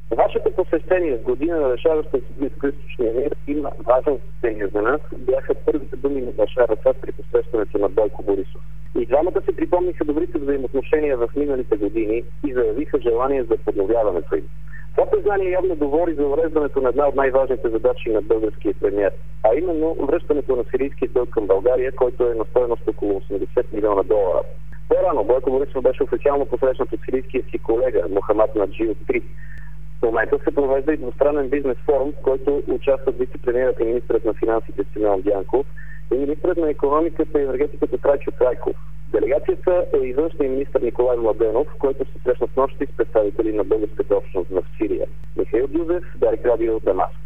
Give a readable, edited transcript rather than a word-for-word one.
Вашето посещение в година на решаваща се близкоизточния мир има важно значение за нас. Бяха първите думи на Башар Асад при посрещането на Бойко Борисов. И двамата се припомниха добрите взаимоотношения в миналите години и заявиха желание за подновяването им. Това признание явно говори за уреждането на една от най-важните задачи на българския премиер, а именно връщането на сирийския дълг към България, който е на стойност около 80 милиона долара. По-рано Бойко Борисов беше официално посрещнат от сирийския си колега Мохамад Наджи III. В момента се провежда и двустранен бизнес форум, в който участват вице-премиерът и министърът на финансите Симеон Дянков и министърът на икономиката и енергетиката Трайчо Трайков. Делегацията е и външния министър Николай Младенов, който се срещна с нощи с представители на българската общност в Сирия. Михаил Дюзев, Дарик Радио, Дамаск.